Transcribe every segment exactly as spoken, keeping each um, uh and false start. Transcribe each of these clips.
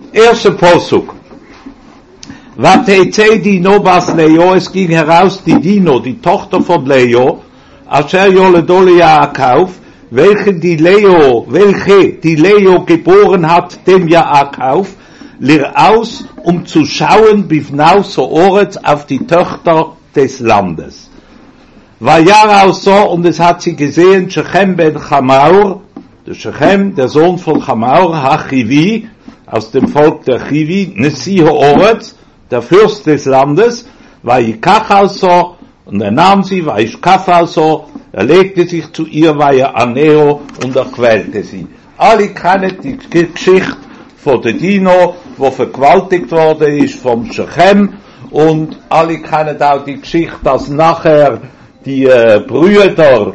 Erster Posuk. Vateitzei Dino bas Leo, es ging heraus die Dino, die Tochter von Leo, Asher Yoledo Yaakov, welche die Leo, welche die Leo geboren hat, dem Yaakov, lir aus, um zu schauen, bifnau So'oretz, auf die Töchter des Landes. Vayara so, und es hat sie gesehen, Shechem ben Chamaur, der Shechem, der Sohn von Chamaur, Hachivi, aus dem Volk der Chivi, Nesi Ha'oretz, der Fürst des Landes, Vayikach also, und er nahm sie, Vayishkaf also, er legte sich zu ihr, Vayaneo, und er quälte sie. Alle kennen die Geschichte von der Dino, wo vergewaltigt worden ist vom Shechem, und alle kennen auch die Geschichte, dass nachher die äh, Brüder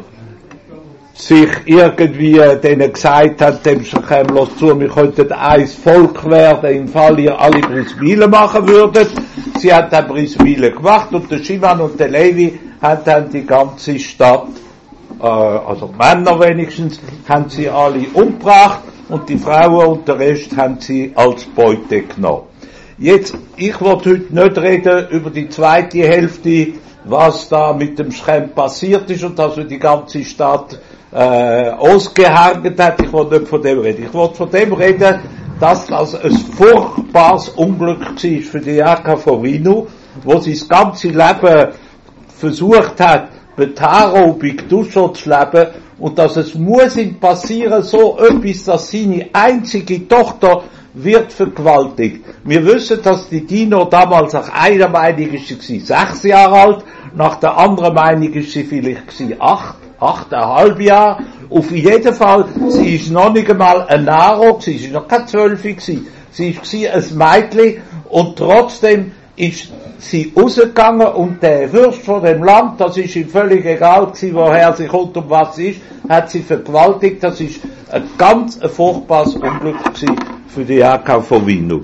sich irgendwie äh, denen gesagt haben, dem Shechem, los zu, wir könnten ein Volk werden, im Fall ihr alle Brismile machen würdet. Sie haben dann Brismile gemacht, und der Shimon und der Levi haben dann die ganze Stadt, äh, also Männer wenigstens, haben sie alle umgebracht, und die Frauen und der Rest haben sie als Beute genommen. Jetzt, ich wollte heute nicht reden über die zweite Hälfte, was da mit dem Shechem passiert ist und dass er die ganze Stadt äh, ausgehargert hat. Ich wollte nicht von dem reden. Ich wollte von dem reden, dass das ein furchtbares Unglück war für die Yaakov Avinu, wo sie das ganze Leben versucht hat, Betaro Bikdusho zu leben, und dass es muss ihm passieren, so etwas, dass seine einzige Tochter wird vergewaltigt. Wir wissen, dass die Dino damals nach einer Meinung ist sie sechs Jahre alt, nach der anderen Meinung ist sie vielleicht acht, achteinhalb Jahre. Auf jeden Fall, sie ist noch nicht einmal ein Naro, sie ist noch keine Zwölfe gewesen. Sie ist ein Mädchen, und trotzdem ist sie rausgegangen, und der Fürst von dem Land, das ist ihm völlig egal gewesen, woher sie kommt und was sie ist, hat sie vergewaltigt. Das ist ein ganz ein furchtbares Unglück gewesen für die Yaakov Avinu.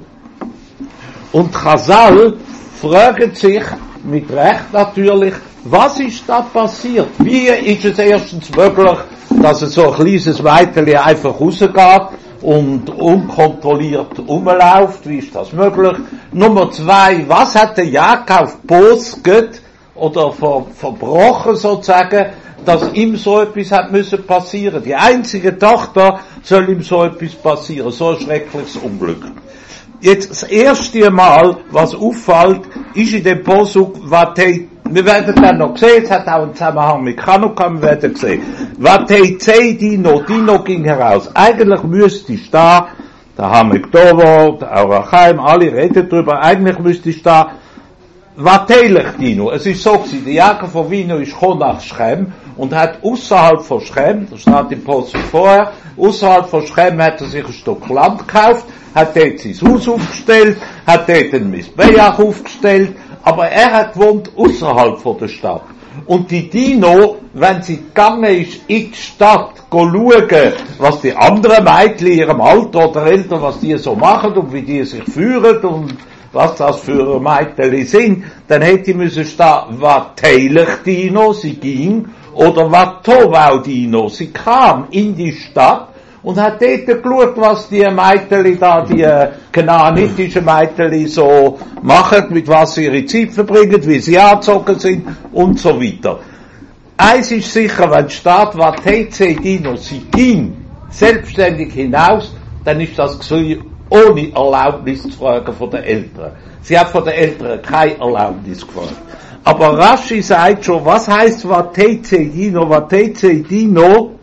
Und Chazal fragt sich, mit Recht natürlich, was ist da passiert? Wie ist es erstens möglich, dass es so ein kleines Mädchen einfach rausgeht und unkontrolliert rumläuft? Wie ist das möglich? Nummer zwei, was hat der Jakob bosget oder ver, verbrochen sozusagen, dass ihm so etwas hat müssen passieren? Die einzige Tochter soll ihm so etwas passieren, so ein schreckliches Unglück. Jetzt das erste Mal, was auffällt, ist in dem Posuk, Vatei, wir werden dann noch sehen, es hat auch einen Zusammenhang mit Chanukka, wir werden sehen. Vateitzei Dino, Dino ging heraus. Eigentlich müsste stehen, der Hamikdovo, der Aurachaim, alle reden drüber, eigentlich müsste stehen, Vateilech Dino. Es ist so gewesen, der Yaakov Avinu ist gekommen nach Shechem und hat außerhalb von Shechem, das steht im Posuk vorher, außerhalb von Shechem hat er sich ein Stück Land gekauft, hat dort sein Haus aufgestellt, hat dort einen Misbeach aufgestellt, aber er hat gewohnt außerhalb von der Stadt. Und die Dino, wenn sie gegangen ist in die Stadt, schauen, was die anderen Mädchen in ihrem Alter oder Eltern, was die so machen und wie die sich führen und was das für Mädchen sind, dann hätte ich müssen stehen, Vateilech Dino, sie ging, oder Vatovau Dino, sie kam in die Stadt und hat dort geschaut, was die Mädchen da, die kanaanitischen Mädchen so machen, mit was sie ihre Zeit verbringen, wie sie angezogen sind und so weiter. Eins ist sicher, wenn steht, Vateitzei Dino, sie ging selbstständig hinaus, dann ist das gewesen, ohne Erlaubnis zu fragen von den Eltern. Sie hat von den Eltern keine Erlaubnis gefragt. Aber Rashi sagt schon, was heisst Vateitzei Dino? Vateitzei Dino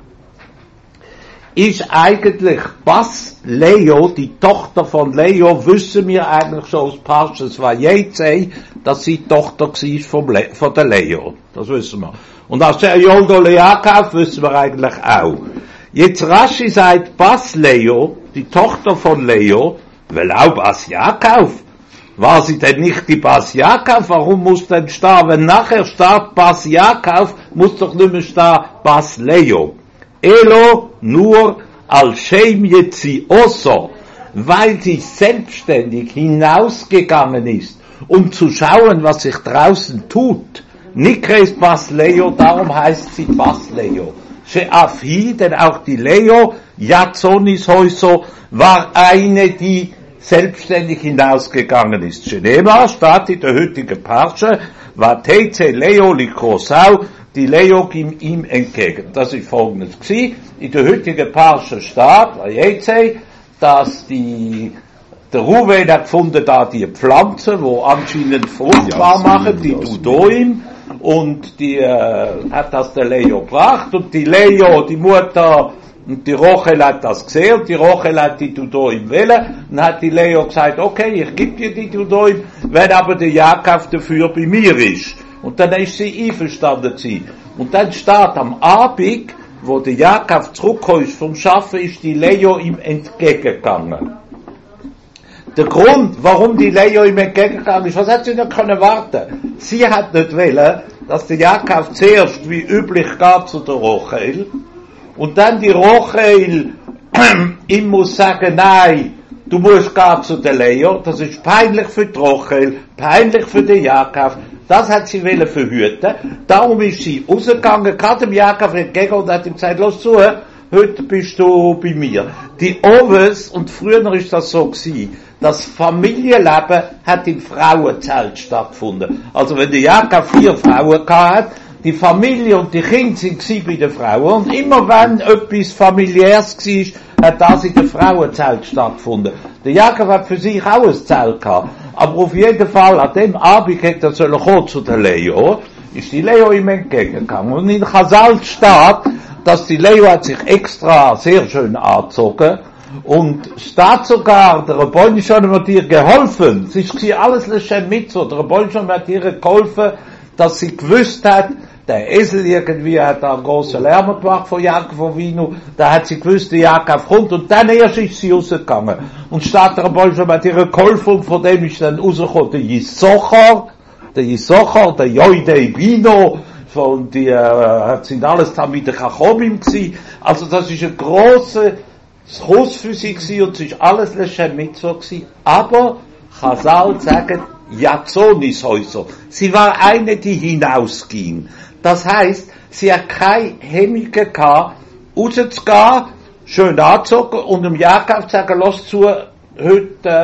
ist eigentlich Bas Leo, die Tochter von Leo, wissen wir eigentlich schon aus Parshas Vayeitzei, dass sie Tochter war vom Le- von der Leo. Das wissen wir. Und aus der Yoldo Yaakov wissen wir eigentlich auch. Jetzt Rashi sagt Bas Leo, die Tochter von Leo, weil auch Bas Yaakov. War sie denn nicht die Bas Yaakov? Warum muss denn stehen? Wenn nachher steht Bas Yaakov, muss doch nicht mehr stehen Bas Leo. Elo nur als Shem Yetzioso, weil sie selbstständig hinausgegangen ist, um zu schauen, was sich draußen tut. Nikres Bas Leo, darum heißt sie Bas Leo. She'afhi, denn auch die Leo, Yatzonis Hoiso, war eine, die selbstständig hinausgegangen ist. Genema steht in der heutigen Parsche, Vateize Leo Likrosau, die Leo ging ihm entgegen. Das ist folgendes gewesen. In der heutigen Parsche steht, Vateize, dass die, der Ruven hat gefunden, da die Pflanzen, wo anscheinend fruchtbar machen, die Tudoim, und die, äh, hat das der Leo gebracht, und die Leo, die Mutter, und die Rochel hat das gesehen, und die Rochel hat die Tudoim wählen, und hat die Leo gesagt, okay, ich gebe dir die Tudoim, wenn aber der Jakob dafür bei mir ist. Und dann ist sie einverstanden sie. Und dann steht am Abend, wo der Jakob zurückkommt vom Schaffen, ist die Leo ihm entgegengegangen. Der Grund, warum die Leo ihm entgegengegangen ist, was hat sie nicht können warten? Sie hat nicht wollen, dass der Jakob zuerst, wie üblich, geht zu der Rochel, und dann die Rochel ihm muss sagen, nein, du musst gehen zu der Leo, das ist peinlich für die Rochel, peinlich für den Jakob, das hat sie wollen verhüten, darum ist sie rausgegangen, gerade dem Jakob entgegen und hat ihm gesagt, los zu, heute bist du bei mir. Die Oves, und früher ist das so gewesen, das Familienleben hat im Frauenzelt stattgefunden. Also wenn der Jakob vier Frauen gehabt, die Familie und die Kinder sind bei den Frauen, und immer wenn etwas Familiäres war, hat das in dem Frauenzelt stattgefunden. Der Jakob hat für sich auch ein Zelt gehabt, aber auf jeden Fall, an dem Abend hätte er sollen kommen zu der Leo, ist die Leo ihm entgegengegangen. Und in Chazal steht, dass die Leo hat sich extra sehr schön angezogen, und steht sogar, der Rebbeinu schon hat ihr geholfen, es ist alles Lechem Mitzvah, der Rebbeinu schon hat ihr geholfen, dass sie gewusst hat, der Esel irgendwie hat einen grossen Lärm gemacht von Jakob Avinu, da hat sie gewusst, der Jakob kommt, und dann erst ist sie rausgegangen. Und statt der Rebbeinu schon hat ihr geholfen, und von dem ist dann rausgekommen der Yisachar, der Yisachar, der Yoidei Bino, von die, äh, sind alles dann mit der Chachomim gewesen. Also das ist ein grosser Schuss für sie gewesen, und es ist alles Lechem Mitzvah gewesen. Aber Chazal sagen, Jazonis-Häuser. Sie war eine, die hinausging. Das heisst, sie hat keine Hemmungen gehabt, rauszugehen, schön anzogen, und dem Jakob zu sagen, los zu, heute,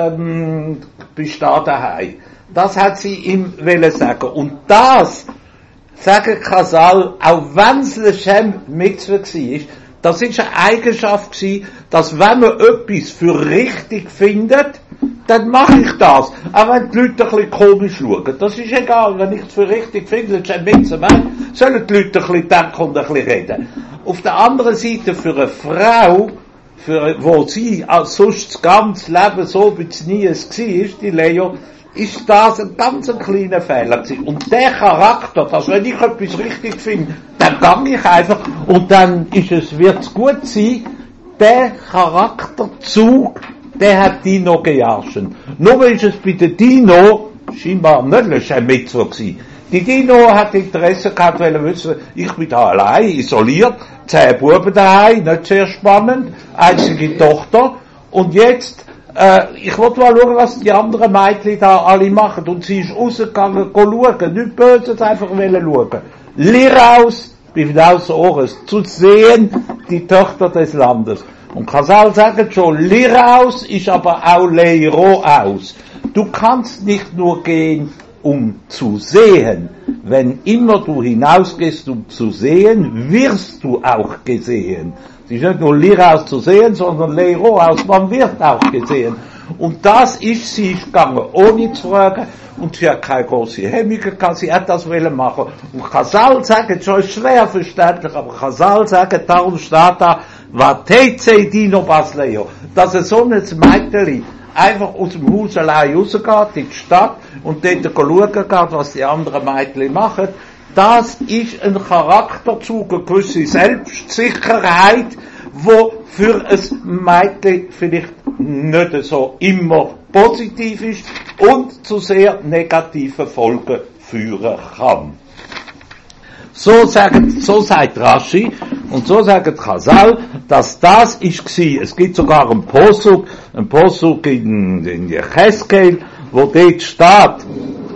ähm, bist du da daheim. Das hat sie ihm wollen sagen. Und das, sagen Chazal, auch wenn es Lechem Mitzvah war, das ist eine Eigenschaft gewesen, dass wenn man etwas für richtig findet, dann mache ich das. Auch wenn die Leute ein bisschen komisch schauen. Das ist egal, wenn ich es für richtig finde, das ist ein Mitzvah, sollen die Leute ein bisschen denken und ein bisschen reden. Auf der anderen Seite, für eine Frau, für, wo sie als sonst das ganze Leben so wie es nie es war, die Leo, ist das ein ganz ein kleiner Fehler gewesen. Und der Charakter, dass wenn ich etwas richtig finde, dann gehe ich einfach, und dann ist es, wird's gut sein, der Charakterzug, der hat Dino geherrscht. Nur ist es bei der Dino scheinbar nicht ein Mitzvah gewesen. Die Dino hat Interesse gehabt, weil er wissen, ich bin da allein, isoliert, zehn Buben daheim, nicht sehr spannend, einzige Tochter, und jetzt, Äh, ich wollte mal schauen, was die anderen Mädchen da alle machen. Und sie ist rausgegangen, schauen. Nicht böse, einfach schauen. Liraus, bin aus Ohres, zu sehen, die Tochter des Landes. Und Chazal sagt schon, Liraus ist aber auch Leiro aus. Du kannst nicht nur gehen, um zu sehen. Wenn immer du hinausgehst, um zu sehen, wirst du auch gesehen. Es ist nicht nur Liraus zu sehen, sondern Leiro aus, man wird auch gesehen. Und das ist sie ist gegangen, ohne zu fragen, und sie hat keine große Hemmungen gehabt, sie hat das wollen machen. Und Chazal sagt, schon ist schwer verständlich, aber Chazal sagt, darum steht da, Vateize Dino Bas Leo, dass er so ein Mädchen einfach aus dem Haus allein rausgeht, in die Stadt, und dort schauen geht, was die anderen Mädchen machen. Das ist ein Charakterzug, eine gewisse Selbstsicherheit, wo für ein Mädchen vielleicht nicht so immer positiv ist und zu sehr negativen Folgen führen kann. So sagt, so sagt Rashi und so sagt Chazal, dass das ist gsi. Es gibt sogar einen Posuk, einen Posuk in, in Jecheskel, wo dort steht,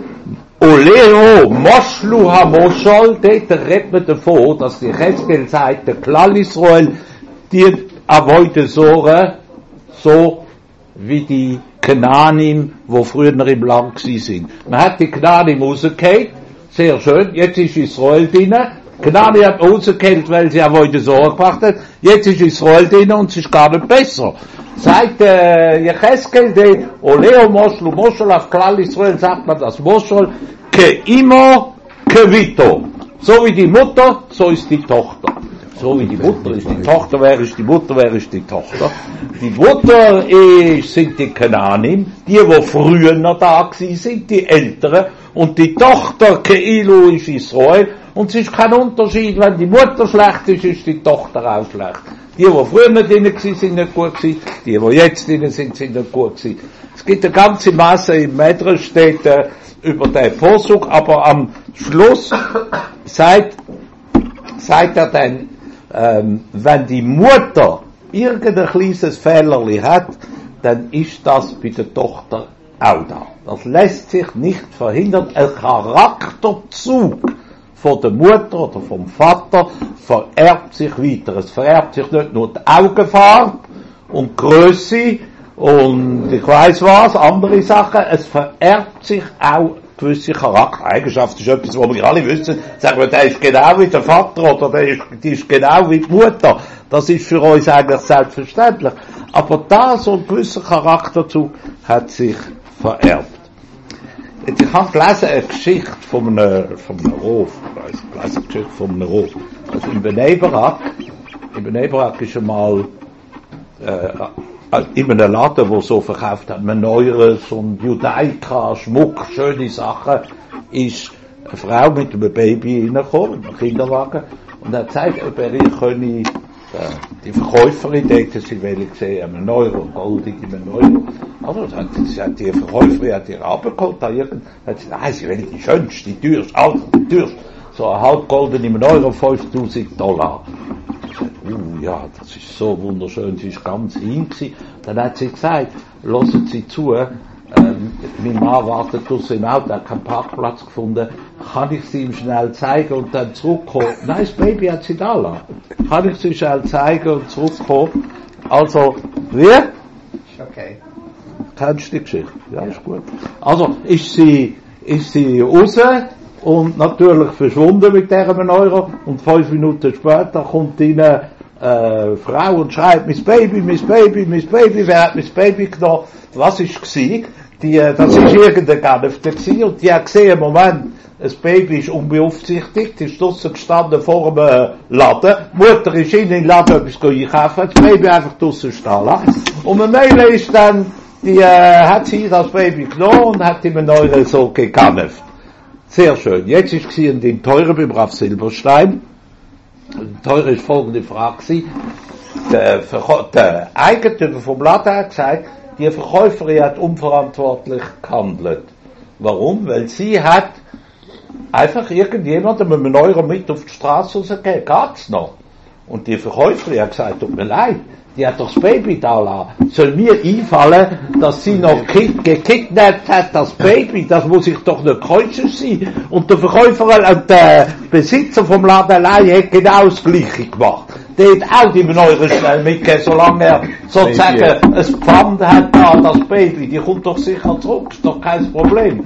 Oleo Moshlu HaMoshol, dort redet man davon, dass die Jecheskel sagt, der Klal Israel, die Avoide Sore, so wie die Knaanim, wo früher im Land gsi sind. Man hat die Knaanim rausgehängt, sehr schön, jetzt ist Israel drin. Knaanim hat man rausgehängt, weil sie auch heute Sorge gebracht hat. Jetzt ist Israel drin und es ist gar nicht besser. Seit äh, Jecheskel, de Oleo Moschel, Moschel auf Klal Israel sagt man das Moschel, ke imo, ke vito. So wie die Mutter, so ist die Tochter. So wie die Mutter ist die Tochter, wer ist die Mutter, wer ist die Tochter? Die Mutter ist, sind die Knaanim, die, wo früher noch da gewesen sind, die Älteren, und die Tochter, Keilu, ist Israel, und es ist kein Unterschied, wenn die Mutter schlecht ist, ist die Tochter auch schlecht. Die, die früher nicht drin waren, sind nicht gut gewesen, die, die jetzt drin sind, sind nicht gut gewesen. Es gibt eine ganze Masse im Medrash steht äh, über den Posuk, aber am Schluss sagt, sagt er dann, ähm, wenn die Mutter irgendein kleines Fehlerli hat, dann ist das bei der Tochter auch da. Das lässt sich nicht verhindern. Ein Charakterzug von der Mutter oder vom Vater vererbt sich weiter. Es vererbt sich nicht nur die Augenfarbe und Größe und ich weiss was, andere Sachen. Es vererbt sich auch gewisse Charaktereigenschaften. Das ist etwas, was wir alle wissen. Sagen wir, der ist genau wie der Vater oder der ist, die ist genau wie die Mutter. Das ist für uns eigentlich selbstverständlich. Aber da so ein gewisser Charakterzug hat sich vererbt. Jetzt, ich habe gelesen eine Geschichte von einem, von einem Rof. Ich weiss, ich gelesen eine Geschichte von einem Rof. Also in Bnei Barak, in Bnei Barak ist einmal, äh, in einem Laden, wo so verkauft hat, man Neueres und Judaika, Schmuck, schöne Sachen, ist eine Frau mit einem Baby reingekommen, mit einem Kinderwagen, und hat gesagt, ob er ich könne, äh, die Verkäuferin, dort sie will gesehen, einen Euro, goldig in einem Euro. Also, hat sie hat die Verkäuferin, hat ihr abgeholt, da irgend, hat sie gesagt, nein, sie will die schönste, die teuerste, also, die teuerste. So ein halb golden in einem Euro, fünftausend Dollar. Uh, ja, das ist so wunderschön, sie ist ganz hin gewesen. Dann hat sie gesagt, hören Sie zu, ähm, mein Mann wartet draussen im Auto, hat keinen Parkplatz gefunden, kann ich sie ihm schnell zeigen und dann zurückkommen? Nein, das Baby hat sie da lassen. Kann ich sie schnell zeigen und zurückkommen? Also, wie? Okay. Kennst du die Geschichte? Ja, ist gut. Also, ist sie, ist sie raus, und natürlich verschwunden mit diesem Euro, und fünf Minuten später kommt rein äh, Frau und schreit, mein Baby, mein Baby, mein Baby, wer hat mein Baby genommen? Was ist gsi? Die, äh, das ist irgendein Gänefte gsi, und die hat gesehen, Moment, das Baby ist unbeaufsichtigt, ist draussen gestanden vor dem äh, Laden, die Mutter ist in den Laden etwas einkaufen, das Baby einfach draussen stehen lassen. Und eine Meile ist dann, die äh, hat sie das Baby genommen und hat ihm einen Euro so gegäneft. Sehr schön. Jetzt ist sie in den Teurer beim Rav Silberstein. Die Teurer ist folgende Frage gewesen. Der, der Eigentümer vom Laden hat gesagt, die Verkäuferin hat unverantwortlich gehandelt. Warum? Weil sie hat einfach irgendjemandem einen Euro mit auf die Straße rausgegeben. Geht's noch? Und die Verkäuferin hat gesagt, tut mir leid, die hat doch das Baby da lassen. Soll mir einfallen, dass sie noch gekidnappt hat, das Baby, das muss ich doch nicht kreuzen sein. Und der Verkäufer und der Besitzer vom Laden allein hat genau das Gleiche gemacht. Der hat auch die Euro schnell mitgegeben, solange er sozusagen ein Pfand hat da, das Baby, die kommt doch sicher zurück, ist doch kein Problem.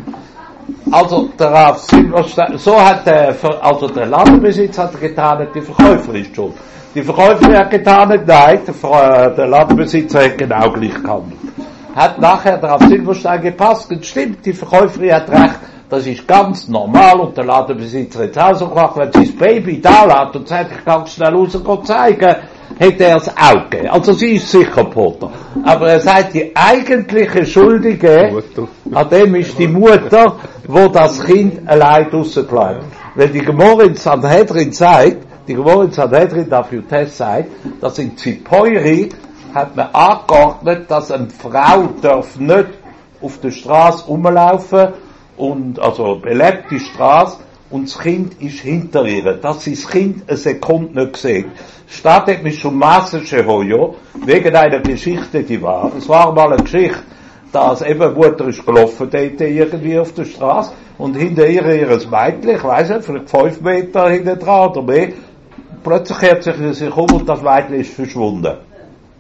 Also, der Rav Silberstein, so hat der, also der Ladenbesitzer hat getan, die Verkäuferin ist schuld. Die Verkäuferin hat getan, nein, der, der Ladenbesitzer hat genau gleich gehandelt. Hat nachher der Rav Silberstein gepasst, und stimmt, die Verkäuferin hat recht, das ist ganz normal, und der Ladenbesitzer hat es auch so gemacht, wenn sie das Baby da lässt und sagt, ich kann es schnell raus zeigen, hätte er es auch gegeben. Also sie ist sicher Potter. Aber er sagt, die eigentliche Schuldige, an dem ist die Mutter, wo das Kind allein draussen bleibt. Wenn die Gemorre in Sanhedrin sagt, die Gemorre in Sanhedrin, der Jutes sagt, dass in Zipoiri hat man angeordnet, dass eine Frau darf nicht auf der Straße rumlaufen und, also belebt die Straße, und das Kind ist hinter ihr, dass sie das Kind eine Sekunde nicht sieht. Statt hat mich schon massische Hoyo, wegen einer Geschichte, die war. Es war mal eine Geschichte, dass eben Mutter ist gelaufen, dort irgendwie auf der Straße, und hinter ihr ihres Mädchen, ich weiss nicht, vielleicht fünf Meter hinter dran oder mehr, plötzlich kehrt sich sich um und das Mädchen ist verschwunden.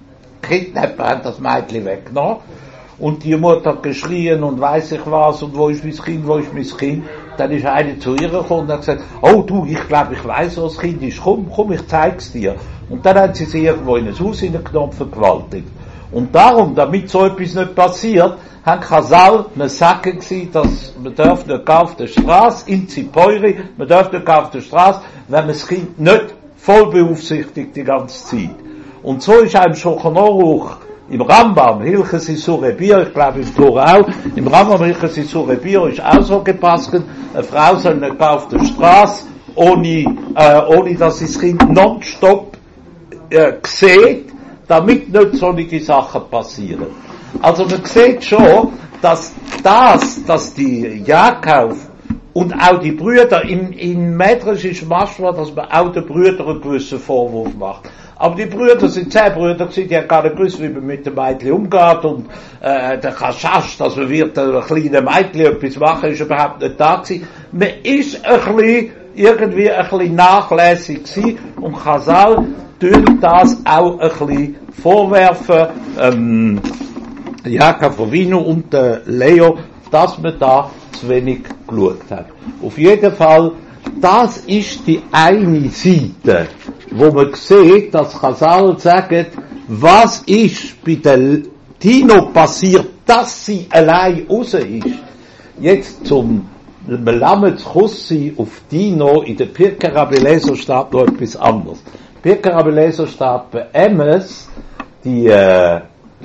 Kidnapper haben das Mädchen weggenommen. Und die Mutter hat geschrien und weiss ich was und wo ist mein Kind, wo ist mein Kind. Dann ist einer zu ihr gekommen und hat gesagt, oh du, ich glaube, ich weiss, wo das Kind ist, komm, komm, ich zeig's dir. Und dann haben sie sie irgendwo in ein Haus hineingenommen, vergewaltigt. Und darum, damit so etwas nicht passiert, haben Chazal mir sagen gewesen, dass man darf nicht auf der Straße, in Zipoiri, man darf nicht auf der Straße, wenn man das Kind nicht voll beaufsichtigt die ganze Zeit. Und so ist auch im Shulchan Aruch, im Rambam, Hilches Isur Rebir, ich glaube im Torah auch, im Rambam Hilches Isur Rebir ist auch so gepasst, eine Frau soll nicht auf der Straße, ohne, äh, ohne dass sie das Kind nonstop äh, sieht, damit nicht solche Sachen passieren. Also man sieht schon, dass das, dass die Jakob und auch die Brüder, in, in Medrash ist manchmal, dass man auch den Brüdern einen gewissen Vorwurf macht. Aber die Brüder sind zehn Brüder gewesen, die haben gar nicht gewusst, wie man mit dem Mädchen umgeht und äh, der Chashash, dass man wird einem kleinen Mädchen etwas machen, ist überhaupt nicht da gewesen. Man ist ein bisschen, irgendwie ein bisschen nachlässig gewesen und Chazal tut das auch ein bisschen vorwerfen, ähm, Jakob Avinu und äh, Leo, dass man da zu wenig geschaut hat. Auf jeden Fall, das ist die eine Seite, wo man sieht, dass Chazal sagt, was ist bei der Tino passiert, dass sie allein raus ist. Jetzt zum Melamed Chussi auf Tino, in der Pirkei Rabbi Eliezer steht noch etwas anderes. Pirkei Rabbi Eliezer steht bei Emes, die äh,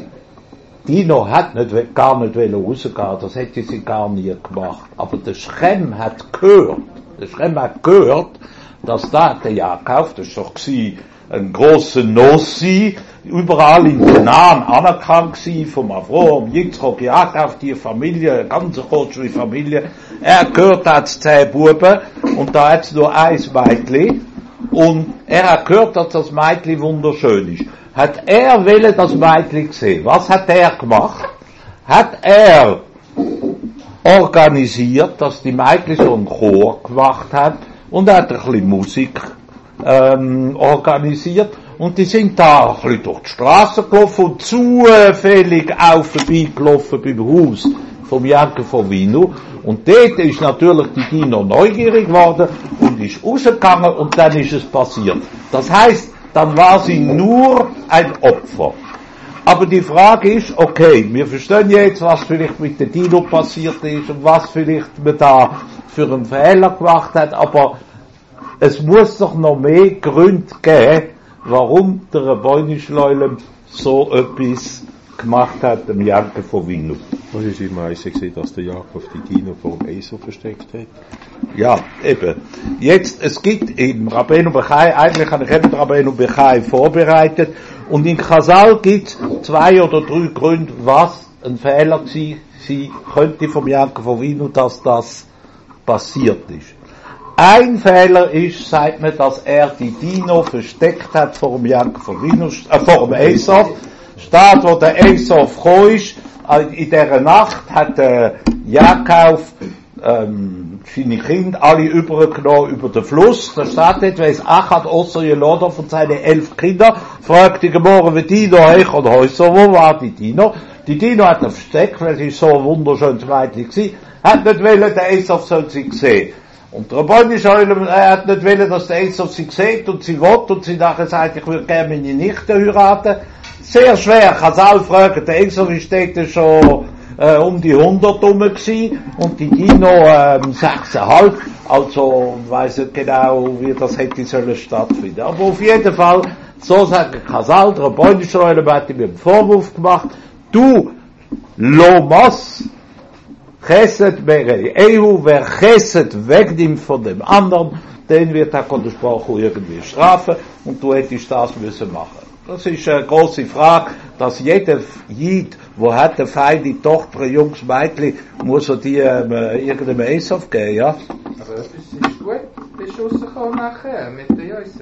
Tino hat nicht, gar nicht rausgehen, das hätte sie gar nie gemacht. Aber der Schrem hat gehört, der Schrem hat gehört, dass da der Jakob, das war doch ein grosser Nossi, überall in Canaan anerkannt gsi, vom Avrom, Yitzchok, Jakob, die Familie, eine ganz große Familie. Er gehört als zehn Buben, und da hat's nur ein Mädchen, und er hat gehört, dass das Mädchen wunderschön ist. Hat er wollen das Mädchen gesehen? Was hat er gemacht? Hat er organisiert, dass die Mädchen so einen Chor gemacht haben, und er hat ein bisschen Musik ähm, organisiert, und die sind da ein bisschen durch die Straße gelaufen und zufällig auch vorbeigelaufen beim Haus vom Jakob Avinu, und dort ist natürlich die Dino neugierig geworden und ist rausgegangen, und dann ist es passiert. Das heißt, dann war sie nur ein Opfer. Aber die Frage ist, okay, wir verstehen jetzt, was vielleicht mit der Dino passiert ist und was vielleicht man da für einen Fehler gemacht hat, aber es muss doch noch mehr Gründe geben, warum der Rabbeinu Shloilem so etwas gemacht hat, dem Jakob Avinu. Was ist im Eisen gesehen, dass der Jakob die Dino vor dem Esau versteckt hat? Ja, eben. Jetzt, es gibt im Rabbeinu Bechai, eigentlich habe ich eben Rabbeinu Bechai vorbereitet, und in Chazal gibt es zwei oder drei Gründe, was ein Fehler sein könnte vom Jakob Avinu, dass das passiert ist. Ein Fehler ist, sagt man, dass er die Dino versteckt hat vor dem Jakob Avinu, äh, vor dem Esau. Statt, wo der Esau froh ist, in dieser Nacht hat der Jakob ähm, seine Kinder alle übergenommen über den Fluss. Da steht jetzt, weil es Achat Osser Jeloda von seinen elf Kindern fragt die Gemorre, wie Dino heich und Häuser, wo war die Dino? Die Dino hat er versteckt, weil sie so ein wunderschönes Mädchen war, hat nicht wollen, der Esau soll sie sehen. Und der Rabbeinu Shloilem, er hat nicht wollen, dass der Esau sie sieht und sie will, und sie nachher sagt, ich würde gerne meine Nichte heiraten. Sehr schwer, Chazal fragen, der Esau ist dort schon äh, um die hundert rum gewesen, und die Dino ähm, sechs Komma fünf, also weiss nicht genau, wie das hätte sollen stattfinden. Aber auf jeden Fall, so sagt Chazal, der Rabbeinu Shloilem hat ihm einen Vorwurf gemacht, du Lomas, Chesed Berei Ehu, wer Chesed wegnimmt von dem anderen, den wird der Kodesh Baruch Hu irgendwie strafen, und du hättest das müssen machen. Das ist eine große Frage, dass jeder Jid, wo hat der Feind die Tochter, ein junges Mädchen, muss er die ähm, irgendeinem Esau geben, ja? Aber das ist gut, bist du rausgekommen nachher, mit der Jöse.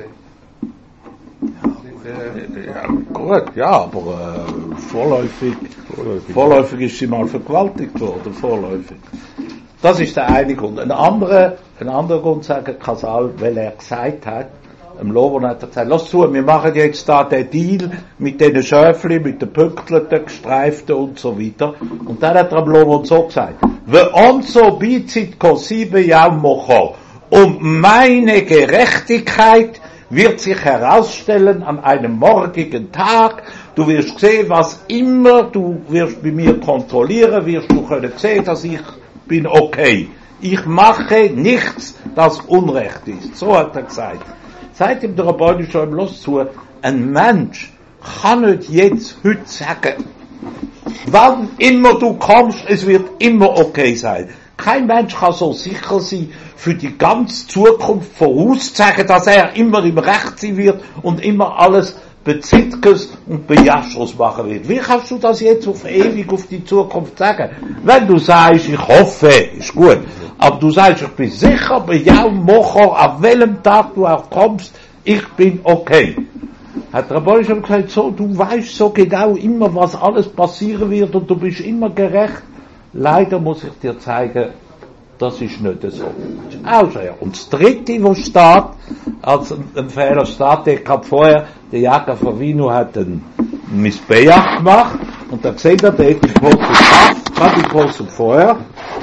Ja, gut, ja, aber äh, vorläufig, vorläufig, vorläufig ist sie mal vergewaltigt worden, vorläufig. Das ist der eine Grund. Ein anderer, ein anderer Grund, sagt Chazal, weil er gesagt hat, Im Lobo hat er gesagt, lass zu, wir machen jetzt da den Deal mit den Schöfli, mit den Pünktlerten, Gestreiften und so weiter. Und dann hat er am Lobo so gesagt, we onzo bizit kosibe yaum mocho. Und meine Gerechtigkeit wird sich herausstellen an einem morgigen Tag. Du wirst sehen, was immer du wirst bei mir kontrollieren, wirst du können sehen, dass ich bin okay. Ich mache nichts, das Unrecht ist. So hat er gesagt. Seit ihm der Rabboni schon im Los zu, ein Mensch kann nicht jetzt, heute sagen, wann immer du kommst, es wird immer okay sein. Kein Mensch kann so sicher sein, für die ganze Zukunft vorauszusagen, dass er immer im Recht sein wird und immer alles Bezitkes und Bejaschers machen wird. Wie kannst du das jetzt auf ewig auf die Zukunft sagen? Wenn du sagst, ich hoffe, ist gut. Aber du sagst, ich bin sicher, bei Jaum Mocher, auf welchem Tag du auch kommst, ich bin okay. Hat der Rabboni schon gesagt, so, du weißt so genau immer, was alles passieren wird und du bist immer gerecht. Leider muss ich dir zeigen, das ist nicht so. Also, ja. Und das dritte, was steht, als ein, ein Fehler steht, ich habe vorher, der Jakob Avinu hat einen Misbeach gemacht, und da seht ihr, der hat die große Kraft, gerade die große Feuer.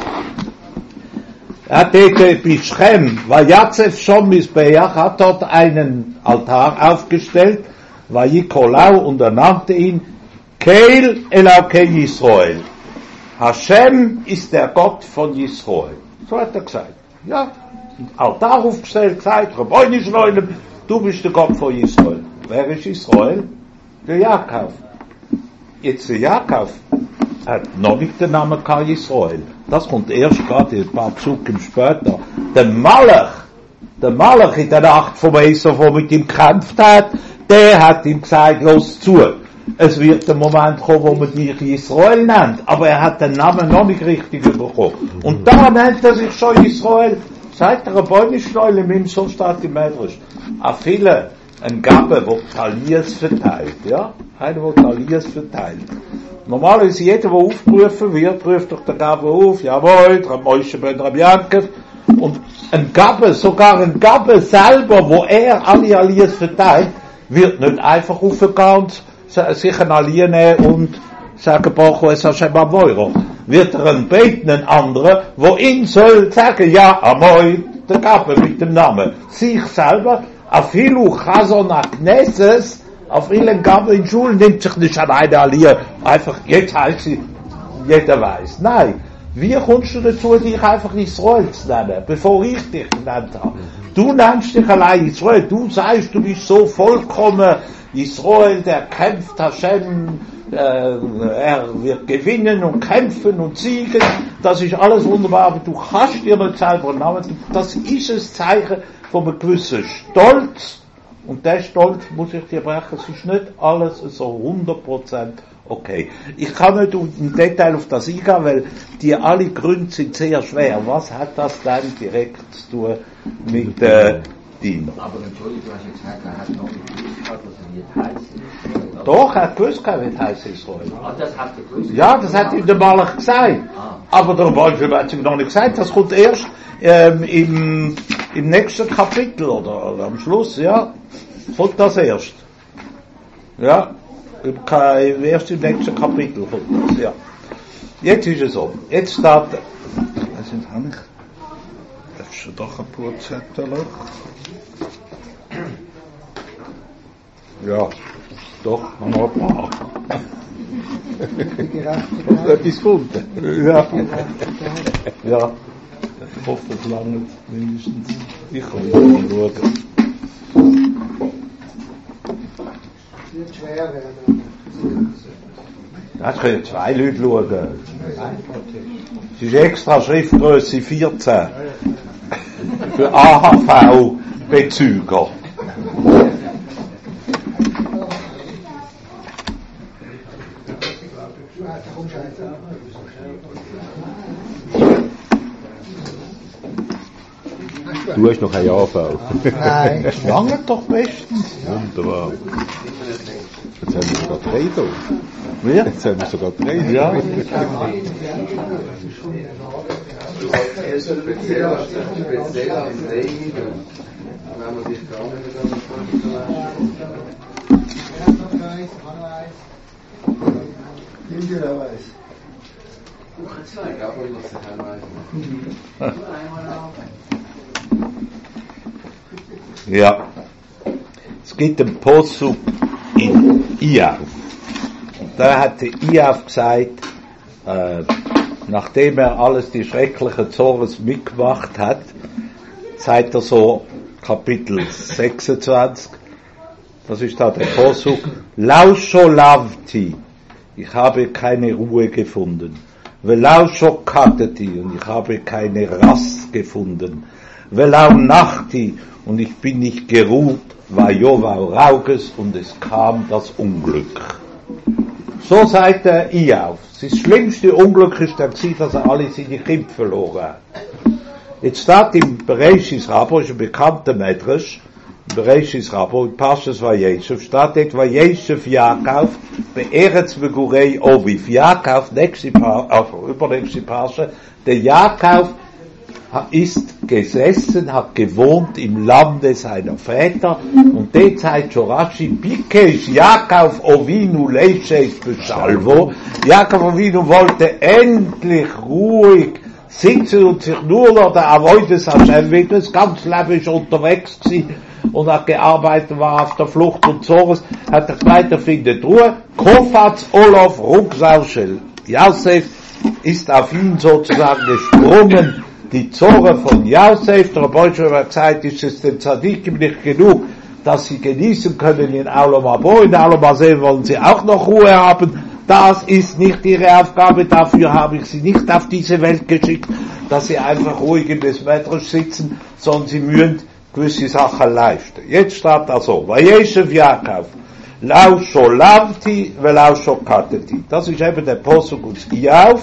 Er hat dort bei Schem, weil Jazef schon Misbeach, hat dort einen Altar aufgestellt, weil Jikolau, und er nannte ihn Keil Elokei Yisrael. Hashem ist der Gott von Yisrael. So hat er gesagt. Ja, Altar aufgestellt, gesagt, Rabboni Shloilem, du bist der Gott von Yisrael. Wer ist Yisrael? Der Jakob. Jetzt der Jakob hat noch nicht den Namen gehabt, Yisrael. Das kommt erst gerade ein paar Zucken später. Der Malach, der Malach in der Nacht vom Esau, der mit ihm gekämpft hat, der hat ihm gesagt, los zu. Es wird der Moment kommen, wo man dich Israel nennt, aber er hat den Namen noch nicht richtig bekommen. Und da nennt er sich schon Israel. Seit der Rabboni Shloilem im so steht im Medrash. Auch viele ein Gabe, der Talias verteilt, ja? Einer, der Talias verteilt. Normalerweise jeder, der aufgerufen wird, ruft doch der Gabe auf, jawohl, der Moshe ben Rabbi Yankov. Und ein Gabe, sogar ein Gabe selber, wo er alle Alias verteilt, wird nicht einfach aufgehen und sich ein Ali nehmen und sagen, Baruch es Hashem Avoiro. Wird er einen beten, einen anderen, wo ihn soll sagen, ja, Amoi, der Gabe mit dem Namen. Sich selber, Afilu Chazon Akneses, auf vielen Gabe in Schulen nimmt sich nicht an eine Ali, einfach, jetzt heißt sie, jeder weiß. Nein. Wie kommst du dazu, dich einfach Israel zu nennen, bevor ich dich genannt habe? Du nennst dich allein Israel, du sagst, du bist so vollkommen Israel, der kämpft, Hashem, äh, er wird gewinnen und kämpfen und siegen, das ist alles wunderbar, aber du kannst dir nicht selber einen Namen, das ist ein Zeichen von einem gewissen Stolz, und der Stolz, muss ich dir brechen, es ist nicht alles so hundert Prozent okay. Ich kann nicht im Detail auf das eingehen, weil die alle Gründe sind sehr schwer. Was hat das dann direkt zu tun mit äh, Diener? Aber Entschuldigung, du hast jetzt gesagt, er hat noch nicht gewusst, dass er nicht heißt Israel. Doch, er hat gewusst, er wird heiß Israel. Ah, das hat er gewusst? Ja, das hat ihm der Malach gesagt. Ah. Aber der Wolf hat ihm noch nicht gesagt. Das kommt erst ähm, im, im nächsten Kapitel oder, oder am Schluss, ja. Kommt das erst. Ja. Erst im nächsten Kapitel kommt das, ja. Jetzt ist es so. Jetzt steht, was ist das nicht? Das ist doch ein paar Zettel. Ja, doch, noch ein paar. Etwas gefunden. Ja. Ja. Ich hoffe, das lange mindestens. Ich kann nicht schauen. Wird schwer werden. Das können zwei Leute schauen. Es ist extra Schriftgröße vierzehn. Für A H V-Bezüger. Du hast noch ein A V. Nein, lange doch bestens. Wunderbar. Jetzt haben wir sogar drei da. Wie? Jetzt haben wir sogar drei. Ja. Er ist speziell als speziell als Lehrer, wenn man sich gar nicht mehr damit Hinterweis. Ich glaube, dass ich einmal Ja. Es gibt einen Posuk in Iov. Da hatte Iov gesagt, äh, nachdem er alles die schrecklichen Zores mitgemacht hat, sagt er so, Kapitel sechsundzwanzig, das ist da der Posuk, Lauscho lavti, ich habe keine Ruhe gefunden. Velauscho kateti, und ich habe keine Rast gefunden. Velau nachti, und ich bin nicht geruht, Vajovau Rauges, und es kam das Unglück. So sagt der Iov. Das schlimmste Unglück ist dann gewesen, dass er alle seine Kinder verloren hat. Jetzt steht im Bereshis Rabo, ist ein bekannter Medrash, im Bereshis Rabo, in Parshas Vayeshev, steht dort Vayeshev Yaakov, be'eretz Megurei Oviv. Yaakov, nächste Paar, also übernächste Parsha, der Yaakov ist gesessen, hat gewohnt im Lande seiner Väter, und dort sagt schon Rashi, Bikesh Yaakov Ovinu Leishes Besalvo. Yaakov Ovinu wollte endlich ruhig sitzen und sich nur noch der Avoides Hashem widmen. Das ganze Leben ist unterwegs gewesen und hat gearbeitet, war auf der Flucht und so, hat er gemeint, er findet Ruhe. Kofatz Olof Rugsauschel. Yosef ist auf ihn sozusagen gesprungen. Die Zore von Yosef, der Rebbeinu hat gesagt, ist es den Tzadikim nicht genug, dass sie genießen können in Olam Habo, in Olam Hazeh wollen sie auch noch Ruhe haben. Das ist nicht ihre Aufgabe, dafür habe ich sie nicht auf diese Welt geschickt, dass sie einfach ruhig in des Medrash sitzen, sondern sie müssen gewisse Sachen leisten. Jetzt steht da so, Vayeshev Yaakov, Lauscho lavti, velauscho kateti. Das ist eben der Posuk aus Iov.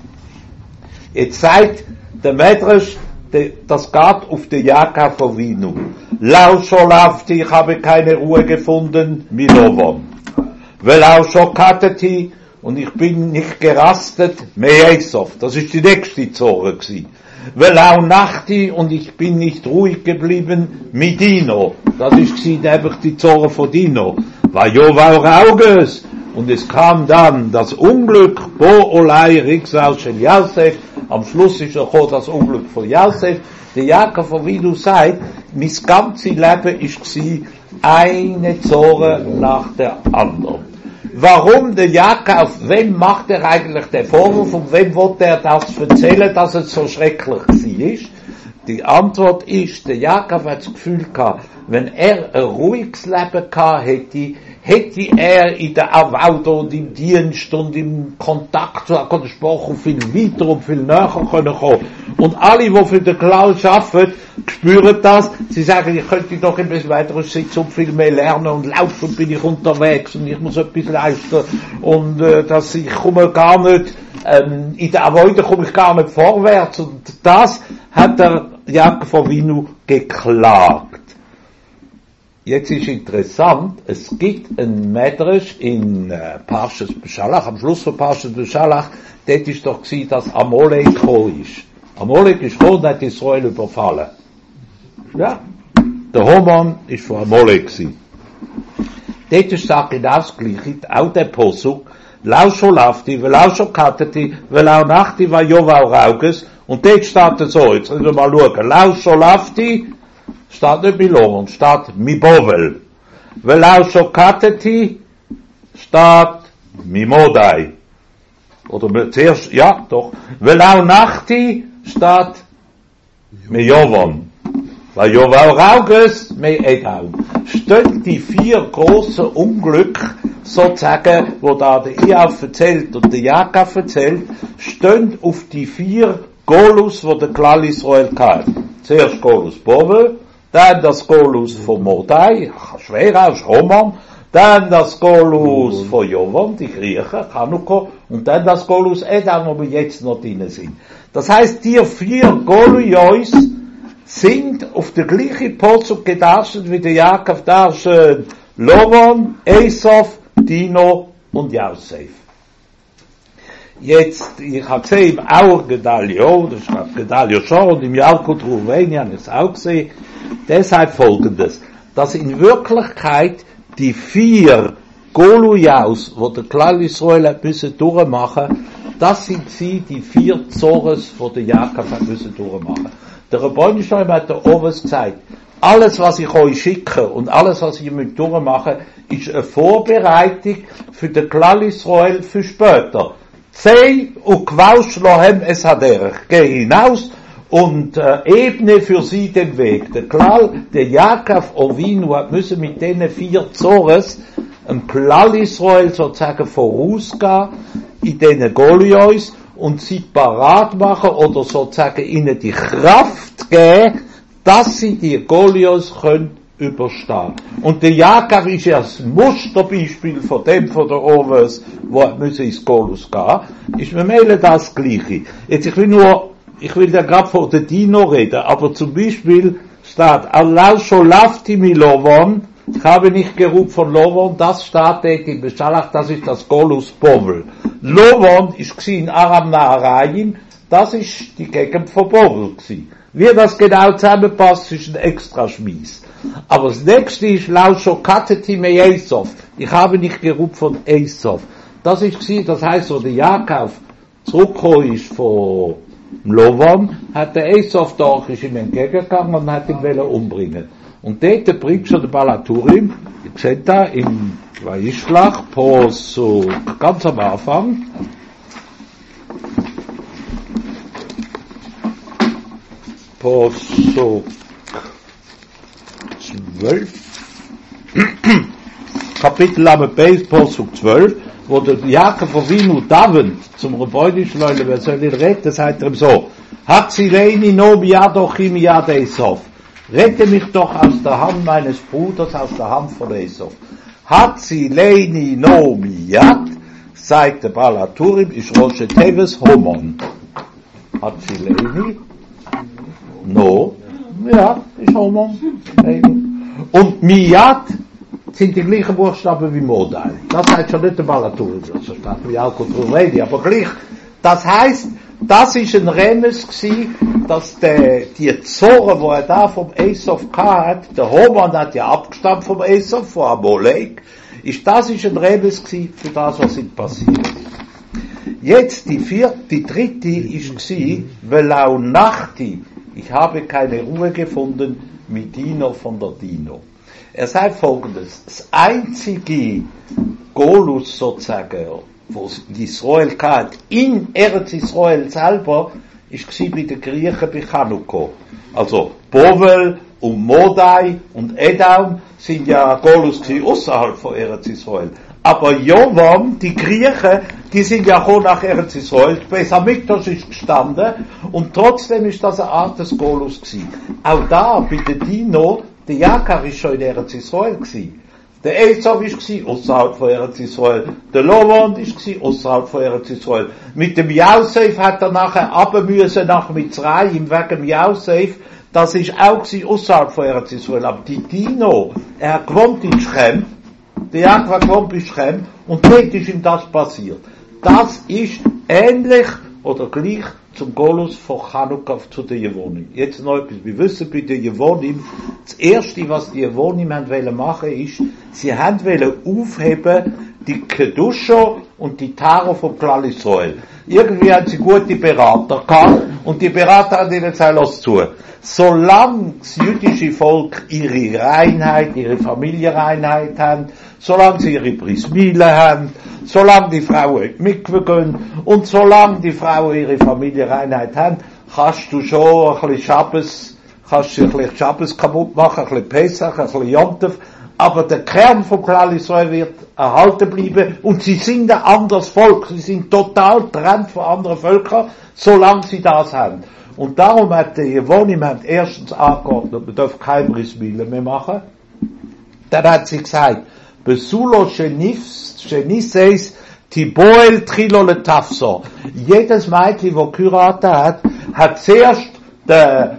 Jetzt sagt der Medrash, das geht auf den Yaakov Avinu. Lauscho lavti, ich habe keine Ruhe gefunden, Milovon. Velauscho kateti, und ich bin nicht gerastet, Meesov. Das ist die nächste Zore gewesen. Velau nachti, und ich bin nicht ruhig geblieben, Midino. Das ist einfach die Zore von Dino. Vajovau Rauges, und es kam dann das Unglück, Bo Olai Rigsau Shel Yosef, am Schluss ist auch das Unglück von Yosef. Der Yaakov Avinu sagt, mein ganzes Leben ist gsi eine Zore nach der anderen. Warum der Yaakov, wem macht er eigentlich den Vorwurf und wem wollte er das erzählen, dass es so schrecklich war? Die Antwort ist, der Yaakov hat das Gefühl gehabt, wenn er ein ruhiges Leben gehabt hätte, hätte er in der Avaude und im Dienst und im Kontakt zu der Sprache viel weiter und viel näher können kommen. Und alle, die für den Klaus arbeiten, spüren das. Sie sagen, ich könnte doch ein bisschen weiter sitzen und viel mehr lernen und laufen bin ich unterwegs und ich muss etwas leisten und äh, dass ich komme gar nicht, ähm, in der Avaude komme ich gar nicht vorwärts. Und das hat der Yaakov Avinu geklagt. Jetzt ist interessant, es gibt ein Medrash in äh, Parshas Beshalach, am Schluss von Parshas Beshalach, dort ist doch gewesen, dass Amalek gekommen ist. Amalek ist gekommen und hat Israel überfallen. Ja, der Haman ist von Amalek gewesen. Dort ist es genau das Gleiche, auch der Posuk, Lauscho lafti, velauscho kateti, velau nachti, vajovau rauges, und dort steht es so, jetzt müssen wir mal schauen, Lauscho lafti, steht nicht Milon, steht Mibovel. Velauscho kateti, steht Mimodai. Oder zuerst, ja, doch. Velau nachti, steht Mejovon. Vajovau rauges, me edau. Stehen die vier großen Unglück, sozusagen, wo da der Iov erzählt und der Yaakov erzählt, stehen auf die vier Golus, wo der Klal Israel kam. Zuerst Golus Bovel, dann das Golus von Mordai, schwer aus Roman, dann das Golus von Jovan, die Griechen, Chanukka, und dann das Golus Edom, wo wir jetzt noch drin sind. Das heißt, die vier Golus sind auf der gleichen Posuk gedarstellt, wie der Yaakov darstellt, Lovan, Esaf, Dino und Yosef. Jetzt, ich habe gesehen, im Auer Gedalio, das ist Gedalio schon, und im Jalkut Ruveni habe ich es auch gesehen, deshalb folgendes, dass in Wirklichkeit die vier Golujaus, wo der Klal Israel hat müssen durchmachen, das sind sie, die vier Zores, wo der Jakob hat müssen durchmachen. Der Rebbeinu Shalom hat der Oves gesagt, alles, was ich euch schicke und alles, was ihr müsst durchmachen, ist eine Vorbereitung für den Klal Israel für später. Zeh und Quausch lohem es haderech. Geh hinaus und äh, ebne für sie den Weg. Der Klal, der Jakob Ovinu hat müssen mit diesen vier Zores ein Klal Israel sozusagen vorausgehen in diesen Golios und sie parat machen oder sozusagen ihnen die Kraft geben, dass sie die Golios können überstehen. Und der Jakob ist ja das Musterbeispiel von dem, von der Oves, wo er müsse ins Golus gehen, ist mir mehr das Gleiche. Jetzt, ich will nur, ich will ja gerade von der Dino reden, aber zum Beispiel steht, Allah sholafti mi Lovon, ich habe nicht gerufen von Lovon, das steht dort in Beschalach, das ist das Golus Bovel. Lovon ist in Aram Naharayim, das ist die Gegend von Bovel gewesen. Wie das genau zusammenpasst, ist ein extra Schmiss. Aber das nächste ist Lauscho Kateti me Esov. Ich habe nicht gerufen von Esov. Das ist gewesen, das heisst, wo der Jakob zurückgekommen ist von Lovon, hat der Esov da ist ihm entgegengegangen und hat ihn umbringen. Und dort bringt schon der Balaturim, ihr seht da, im Vayishlach, so ganz am Anfang, Posuk zwölf, Kapitel Lamed Beis, Posuk zwölf, wo der Jakob Avinu Daven zum Rebbeinu Shalom, wer soll ihn retten, das heißt ihm so, Hatzileini no miyadochim miyad Esov, rette mich doch aus der Hand meines Bruders, aus der Hand von Esov. Hatzileini no miyad, sagt der Balaturim, ist Rosh Teves Homon. Hatzileini No, ja, ist Homon. Und Miyad sind die gleichen Buchstaben wie Modai. Das heißt schon nicht der Balaturim, das steht wie Alkotruledi, aber gleich. Das heißt, das ist ein Remes gsi, dass der, die Zore, wo er da vom Esov hat, der Homon hat ja abgestammt vom Esov, von Amalek, ist das ist ein Remes gsi für das, was ihm passiert ist. Jetzt die vierte, die dritte ist gsi, Velau Nachti, ich habe keine Ruhe gefunden mit Dino von der Dino. Er sagt folgendes, das einzige Golus sozusagen, wo Israel hat, in Eretz Israel selber, ist gsi bei den Griechen bei Chanukah. Also, Bovel und Modai und Edom sind ja Golus gsi außerhalb von Eretz Israel. Aber Jovam, die Griechen, die sind ja auch nach Eretz Israel, Besamikdash ist gestanden, und trotzdem ist das eine Art des Golus gewesen. Auch da, bei der Dino, der Jakob ist schon in Eretz Israel gewesen. Der Esau ist gewesen, außerhalb von Eretz Israel. Der Lovon ist gewesen, außerhalb von Eretz Israel. Mit dem Yosef hat er nachher runter müssen nach Mitzrayim, wegen dem Yosef, das ist auch gewesen, außerhalb von Eretz Israel. Aber die Dino, er hat gewohnt in Schem, der Jakob kommt in Schem, und dort ist ihm das passiert. Das ist ähnlich oder gleich zum Golus von Chanukah zu den Jevonim. Jetzt noch etwas. Wir wissen bei den Jevonim, das erste, was die Jevonim haben wollen machen, ist, sie haben wollen aufheben die Kedusha und die Tara vom Klal Israel. Irgendwie haben sie gute Berater gehabt, und die Berater haben ihnen gesagt, lass zu. Solange das jüdische Volk ihre Reinheit, ihre Familienreinheit haben, solange sie ihre Prismile haben, solange die Frauen in die Mikwe gehen und solange die Frauen ihre Familienreinheit haben, kannst du schon ein bisschen Schabbes, kannst du ein bisschen Schabbes kaputt machen, ein bisschen Pesach, ein bisschen Jontef, aber der Kern vom Klal Israel wird erhalten bleiben, und sie sind ein anderes Volk, sie sind total getrennt von anderen Völkern, solange sie das haben. Und darum hat der Jevonim erstens angeordnet, man darf kein Brismile mehr machen. Dann hat sie gesagt, Besulo Sheniseis Tiboel Trilo Letafso. Jedes Mädchen, das geheiratet hat, hat zuerst der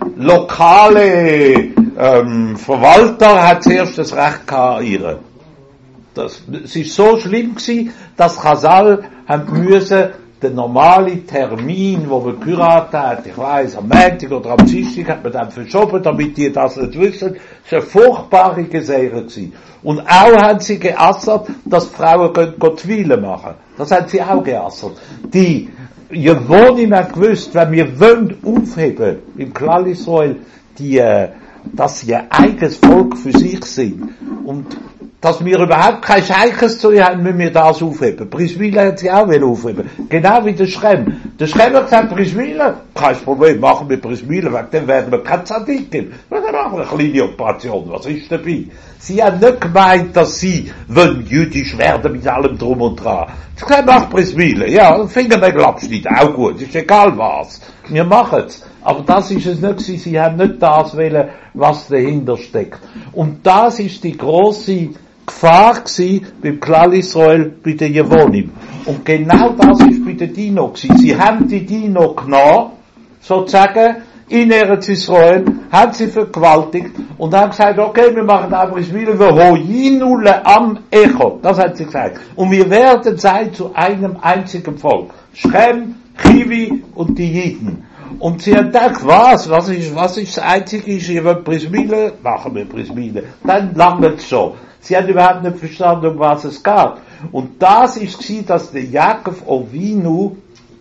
lokale ähm, Verwalter hat zuerst das Recht gehabt, ihre. Das, es ist so schlimm gewesen, dass Chazal haben müssen der normale Termin, wo man geheiratet hat, ich weiss, am Montag oder am Dienstag hat man dann verschoben, damit die das nicht wissen, das war eine furchtbare Gesehre gewesen. Und auch haben sie geassert, dass die Frauen können Gottwille machen. Das haben sie auch geassert. Die Jewonim haben gewusst, wenn wir wollen aufheben, im Klal Israel, die, äh, dass sie ein eigenes Volk für sich sind, und dass wir überhaupt kein Scheiches zu ihr haben, müssen wir das aufheben. Priswille hat sie auch aufheben. Genau wie der Schrem. Der Schrem hat gesagt, Priswille, kein Problem, machen wir Priswille, wegen dem werden wir kein Zadik geben. Dann machen wir eine kleine Operation, was ist dabei? Sie haben nicht gemeint, dass sie wollen jüdisch werden mit allem Drum und Dran. Sie haben gesagt, mach Priswille, ja, Fingernägel abschneiden, auch gut, ist egal was. Wir machen es. Aber das ist es nicht gewesen. Sie haben nicht das wollen, was dahinter steckt. Und das ist die grosse Gefahr gewesen beim Klal Israel, bei den Jewonim. Und genau das ist bei den Dino gewesen. Sie haben die Dino genommen, sozusagen, in Eretz Israel, haben sie vergewaltigt und haben gesagt, okay, wir machen einfach das Willen, wir hoinule am Echo. Das hat sie gesagt. Und wir werden sein zu einem einzigen Volk. Schem, Chivi und die Jiden. Und sie haben gedacht, was, was ist, was ist das Einzige, ihr wollt Prismile? Machen wir Prismile. Dann lange es schon. Sie haben überhaupt nicht verstanden, um was es geht. Und das ist gewesen, dass der Jakob Ovinu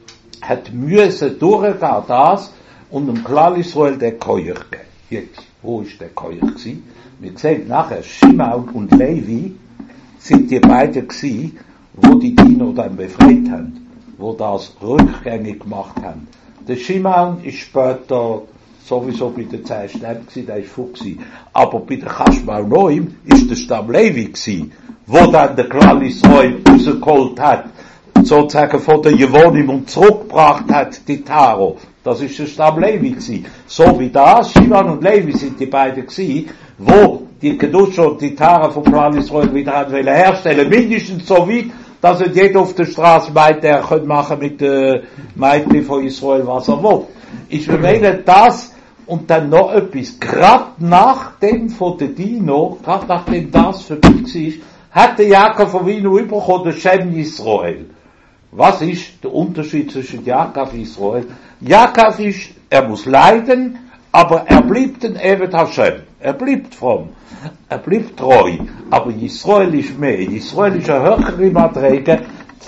hat müssen durchgehen, das, und im Klal Israel der Keuch geben. Jetzt, wo ist der Keuch gewesen? Wir sehen nachher, Shimon und Levi sind die beiden gewesen, wo die Dino dann befreit haben, wo das rückgängig gemacht haben. Der Shimon ist später sowieso bei der Zeit Stämm gewesen, der ist fort gewesen. Aber bei der Chashmal Noim ist der Stamm Levi gewesen, wo dann der Klal Israel rausgeholt hat, sozusagen von der Jewonim und zurückgebracht hat, die Taro. Das ist der Stamm Levi gewesen. So wie das, Shimon und Levi sind die beiden gewesen, wo die Kedusha und die Tara von Klal Israel wieder hat wollen herstellen, mindestens so weit, dass nicht jeder auf der Straße meint, er könnte machen mit den Mädchen von Israel, was er will. Ich meine das, und dann noch etwas, gerade nach dem von der Dino, gerade nachdem das für mich ist, hat der Jakob von Wino überkommen, der Shem Israel. Was ist der Unterschied zwischen Jakob und Israel? Jakob ist, er muss leiden, aber er bleibt ein Evet Hashem. Er bleibt fromm. Er bleibt treu. Aber Israel ist mehr. Israel ist eine höhere Madrege.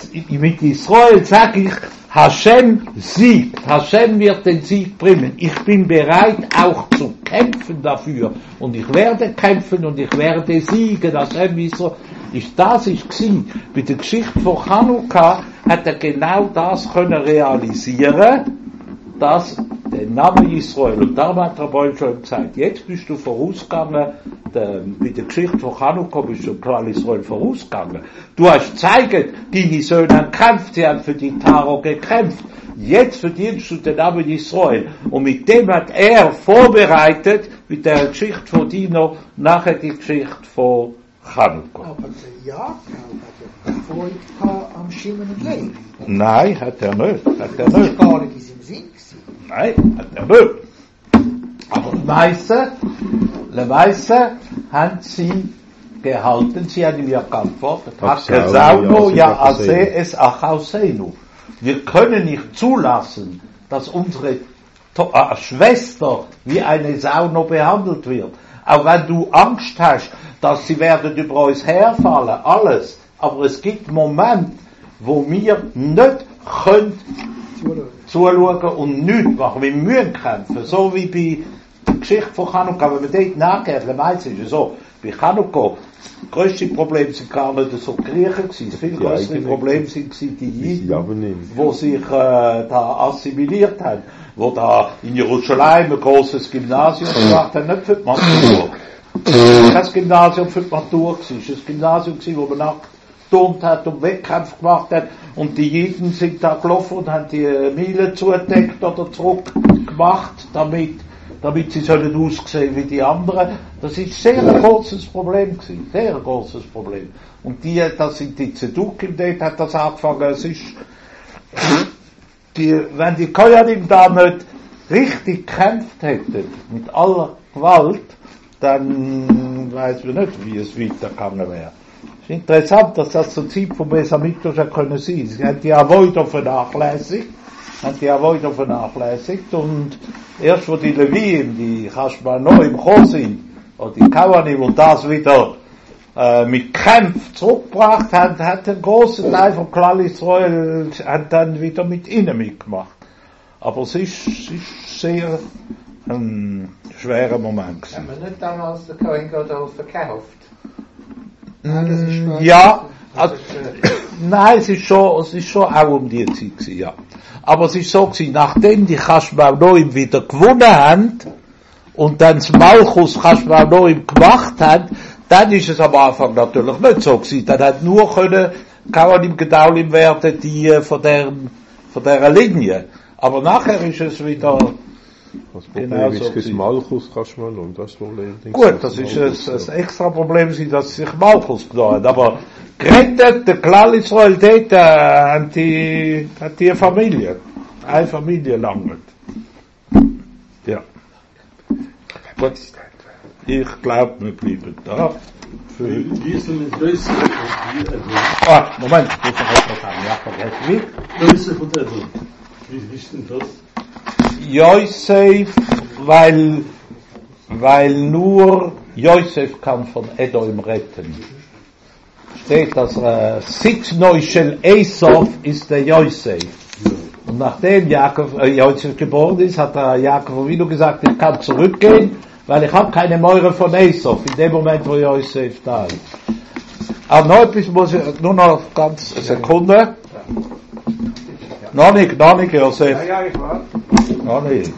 Mit Israel sage ich, Hashem siegt. Hashem wird den Sieg bringen. Ich bin bereit auch zu kämpfen dafür. Und ich werde kämpfen und ich werde siegen. Hashem Israel. Ist das ist gewesen. Bei der Geschichte von Chanukka hat er genau das können realisieren, dass der Name Israel, und darum hat der Boy schon gesagt, jetzt bist du vorausgegangen, der, bei der Geschichte von Chanukka bist du Klal Israel vorausgegangen. Du hast gezeigt, deine Söhne haben gekämpft, sie haben für die Taro gekämpft. Jetzt verdienst du den Namen Israel. Und mit dem hat er vorbereitet, mit der Geschichte von Dino, nachher die Geschichte von Chanukka. Aber der Jakob hat ja Freude gehabt am Shimon und Levi. Nein, hat er nicht. Hat er Das nicht. ist gar nicht in seinem Sinn gewesen. Nein, hat er nicht. Aber die meisten, die meisten haben sie gehalten, sie haben ihm ja geantwortet, Hakesauno ja ase es achauseinu. Wir können nicht zulassen, dass unsere to- äh, Schwester wie eine Sauno behandelt wird. Auch wenn du Angst hast, dass sie werden über uns herfallen, alles. Aber es gibt Momente, wo wir nicht können zuschauen und nichts machen. Wir müssen kämpfen. So wie bei der Geschichte von Chanukka. Wenn man dort nachgeht, dann meint es so. Bei Chanukka, das grösste Problem sind gar nicht so Griechen gewesen. Das viel größere Problem sind die Jiden, die sich äh, da assimiliert haben. Wo da in Jerusalem ein großes Gymnasium gemacht haben, nicht für die Matur. Kein Gymnasium für die Matur gewesen. Es war ein Gymnasium gewesen, wo man nachgeturnt hat und Wettkämpfe gemacht hat. Und die Jiden sind da gelaufen und haben die Miele zugedeckt oder zurückgemacht, damit, damit sie sollen aussehen wie die anderen. Das ist sehr ein großes Problem gewesen. Sehr ein großes Problem. Und die, das sind die Zedukim, dort hat das angefangen. Es ist, die, wenn die Koyanim da nicht richtig gekämpft hätten, mit aller Gewalt, dann weiß man nicht, wie es weitergegangen wäre. interessant, dass das zur Zeit von Besamikdash ja können sein. Sie haben die Avoider vernachlässigt, haben die Avoider vernachlässigt und erst wo die Levim, die Chashmanoim, Chosim, oder die Kawanim und das wieder äh, mit Kämpf zurückgebracht haben, hat ein großer Teil von Klal Israel hat dann wieder mit ihnen mitgemacht. Aber es ist, es ist sehr ein schwerer Moment gewesen. Haben wir nicht damals den Kohen Gadol verkauft? Nein, das ist wahr. Ja, also, nein, es ist schon, es ist schon auch um die Zeit gewesen, ja. Aber es ist so gewesen, nachdem die Chashmanoim wieder gewonnen haben und dann das Malchus Chashmanoim gemacht haben, dann ist es am Anfang natürlich nicht so gewesen. Dann hat nur können Kawanim Gedaulim werden, die von der, von der Linie. Aber nachher ist es wieder, Das Problem genau ist, so das gewesen. Malchus kannst du mal und das Problem. Gut, das ist ein, ein extra Problem, dass sich Malchus genommen hat. Aber gerettet, der Klal Israel dort, äh, hat die, hat die Familie. Eine Familie lang. Ja. Gut. Ich glaube, wir bleiben da. Für Wie ist denn mit Größe von Edom? ah, Moment, ich muss noch etwas sagen. Ja, vergesst wie? Größe von Edom. Wie ist denn das? Yosef, weil, weil nur Yosef kann von Edom retten. Steht, dass äh, Sitzneuschel Esau ist der Yosef. Und nachdem Jakob, äh, Yosef geboren ist, hat der Jakob Avinu gesagt, ich kann zurückgehen, weil ich habe keine Meure von Esau, in dem Moment, wo Yosef da ist. Aber noch etwas muss ich, nur noch ganz eine Sekunde. Noch nicht, noch nicht, Josef. Ja, ja, ich war. Noch nicht.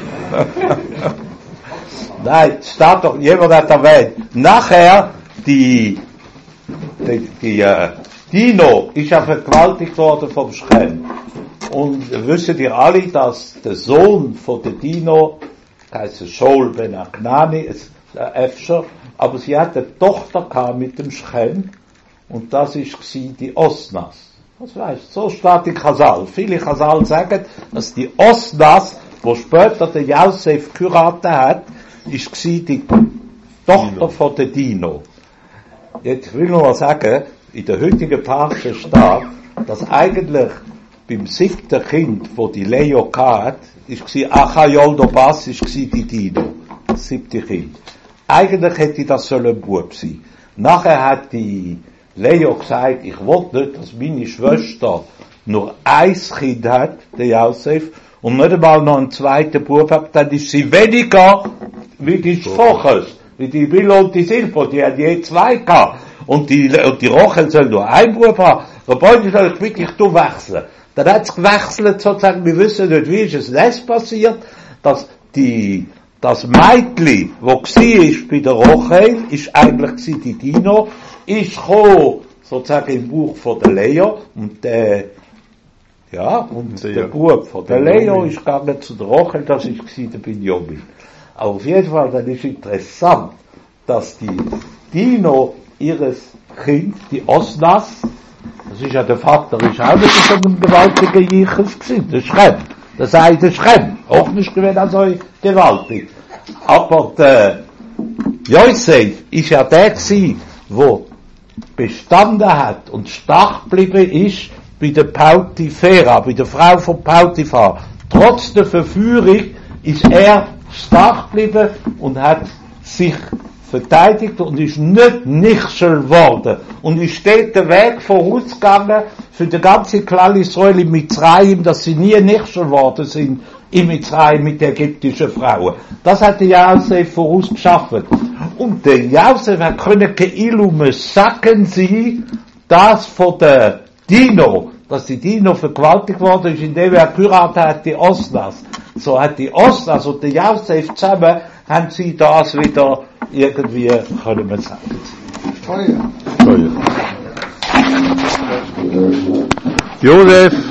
Nein, es steht doch, jemand hat erwähnt. Nachher, die, die, die äh, Dino ist ja vergewaltigt worden vom Schem. Und wisst ihr alle, dass der Sohn von der Dino, heißt Shaul ben Aknani, ist der Efscher, aber sie hat eine Tochter gehabt mit dem Schem, und das ist die Osnas. Was weißt, so steht in Chazal. Viele Chazal sagen, dass die Osnas, wo später der Yosef geheiratet hat, ist die Tochter Dino. Von der Dino. Jetzt will ich nur mal sagen, in der heutigen Parche steht, dass eigentlich beim siebten Kind, wo die Leo hatte, ist Achayol Dobas, ist die Dino. Das siebte Kind. Eigentlich hätte das sollen ein Bub sein. Nachher hat die Leo gesagt, ich wollte nicht, dass meine Schwester nur ein Kind hat, der Josef, und nicht einmal noch einen zweiten Bub hat, dann ist sie weniger wie die Schwaches, wie die Billo und die Silpo, die hat je zwei gehabt. Und die, und die Rochel soll nur ein Bub haben. Wobei soll ich wirklich du wechseln. Dann hat es gewechselt, sozusagen, wir wissen nicht, wie ist es das passiert, dass die, das Mädchen, wo gsi ist bei der Rochel, ist eigentlich die Dino, ist gekommen, sozusagen im Buch von der Leo, und der, ja, und der, der Bub von der Leo ist gegangen zu der Rochel, das ist gsi der Binyamin. Aber auf jeden Fall, dann ist interessant, dass die Dino ihres Kind, die Osnas, das ist ja der Vater, ist auch nicht so ein gewaltiger Jiches gewesen, der Schrem, das sei der Schrem, auch nicht gewesen, also gewaltig. Aber der Yosef ist ja der gewesen, wo bestanden hat und stark geblieben ist bei der Pautifera, bei der Frau von Pautifar. Trotz der Verführung ist er stark geblieben und hat sich verteidigt und ist nicht Nichschel geworden. Und ist dort der Weg vorausgegangen für die ganze Klal Israel in Mitzrayim, dass sie nie Nichschel geworden sind in Mitzrayim mit den ägyptischen Frauen. Das hat der Josef vorausgeschaffen. Und der Josef hat können Keilume sagen sie, das von der Dino, dass die Dino vergewaltigt worden ist, indem er geheiratet hat, die Osnas. So hat die Osnas und der Josef zusammen, haben sie das wieder irgendwie, können wir sagen. Feuer. Josef